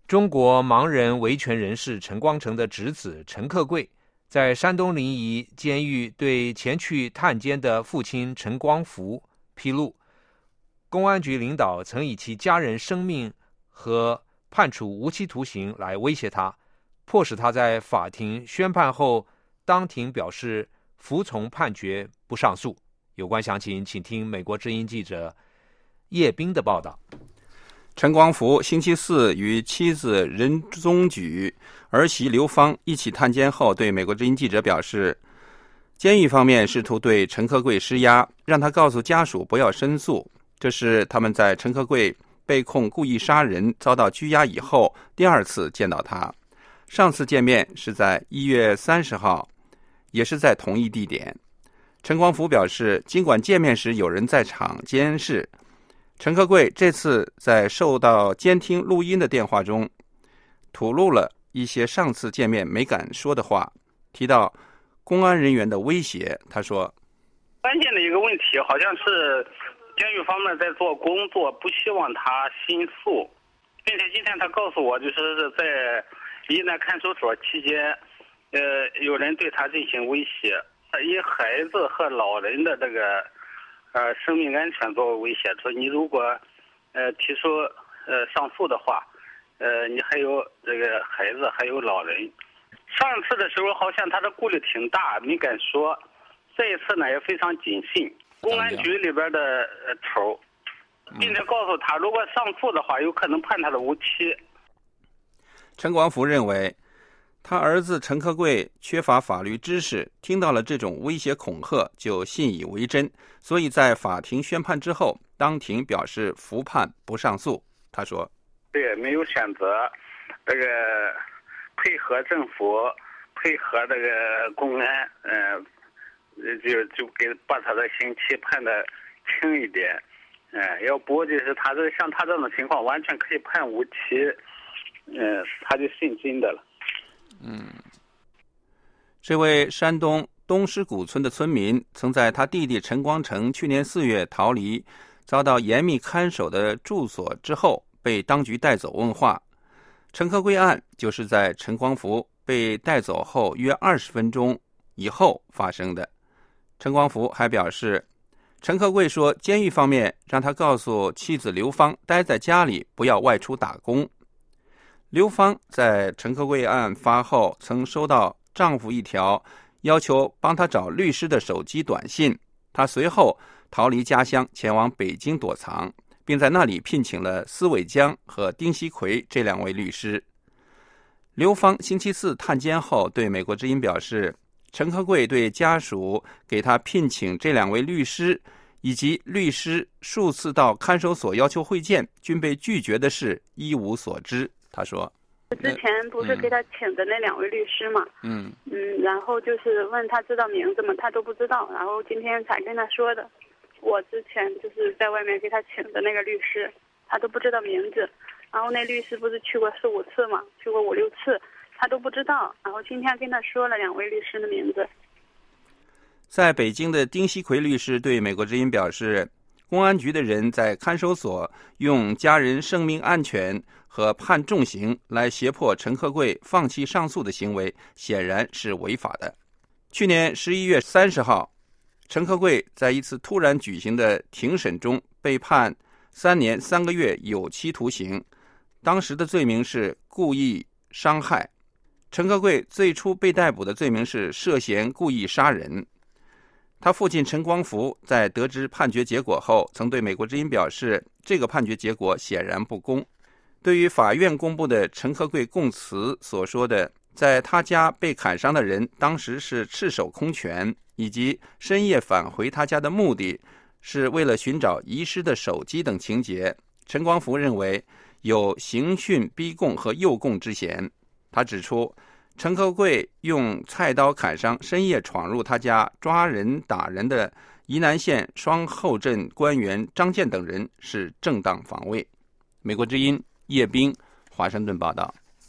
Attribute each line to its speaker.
Speaker 1: 中国盲人维权人士陈光诚的侄子陈克贵在山东临沂监狱对前去探监的父亲陈光福披露，公安局领导曾以其家人生命和判处无期徒刑来威胁他，迫使他在法庭宣判后当庭表示服从判决，不上诉。有关详情，请听美国之音记者叶斌的报道。
Speaker 2: 陈光福星期四与妻子任宗举、儿媳刘芳一起探监后，对美国之音记者表示，监狱方面试图对陈克贵施压，让他告诉家属不要申诉。这是他们在陈克贵被控故意杀人遭到拘押以后第二次见到他。上次见面是在1月30号，也是在同一地点。陈光福表示，尽管见面时有人在场监视，陈克贵这次在受到监听录音的电话中吐露了一些上次见面没敢说的话，提到公安人员的威胁。他说，
Speaker 3: 关键的一个问题好像是监狱方面在做工作，不希望他申诉，并且今天他告诉我，就是在疑难看守所期间有人对他进行威胁，以孩子和老人的这个生命安全作为威胁，说你如果提出上诉的话，你还有这个孩子还有老人。上次的时候好像他的顾虑挺大，没敢说，这一次呢也非常谨慎。公安局里边的头并且告诉他，如果上诉的话有可能判他的无期。
Speaker 2: 陈光福认为他儿子陈克贵缺乏法律知识，听到了这种威胁恐吓就信以为真，所以在法庭宣判之后当庭表示服判不上诉。他说，
Speaker 3: 对，没有选择这个配合政府，配合这个公安，就给把他的刑期判得轻一点，要不就是他这像他这种情况完全可以判无期，他就信真的了。
Speaker 2: 这位山东东施谷村的村民曾在他弟弟陈光诚去年4月逃离遭到严密看守的住所之后被当局带走问话。陈克贵案就是在陈光福被带走后约20分钟以后发生的。陈光福还表示，陈克贵说监狱方面让他告诉妻子刘芳待在家里，不要外出打工。刘芳在陈克贵案发后曾收到丈夫一条要求帮他找律师的手机短信，她随后逃离家乡前往北京躲藏，并在那里聘请了司伟江和丁锡奎这2位律师。刘芳星期四探监后对美国之音表示，陈克贵对家属给他聘请这2位律师以及律师数次到看守所要求会见均被拒绝的事一无所知。他说，
Speaker 4: 之前不是给他请的那2位律师嘛，然后就是问他知道名字吗，他都不知道，然后今天才跟他说的。我之前就是在外面给他请的那个律师，他都不知道名字，然后那律师不是去过4、5次嘛，去过5、6次，他都不知道，然后今天跟他说了2位律师的名字。
Speaker 2: 在北京的丁锡奎律师对美国之音表示，公安局的人在看守所用家人生命安全和判重刑来胁迫陈克贵放弃上诉的行为显然是违法的。去年11月30号，陈克贵在一次突然举行的庭审中被判3年3个月有期徒刑，当时的罪名是故意伤害。陈克贵最初被逮捕的罪名是涉嫌故意杀人。他父亲陈光福在得知判决结果后曾对美国之音表示，这个判决结果显然不公。对于法院公布的陈克贵供词所说的在他家被砍伤的人当时是赤手空拳，以及深夜返回他家的目的是为了寻找遗失的手机等情节，陈光福认为有刑讯逼供和诱供之嫌。他指出，陈克贵用菜刀砍伤深夜闯入他家抓人打人的沂南县双后镇官员张建等人是正当防卫。美国之音叶斌华盛顿报道。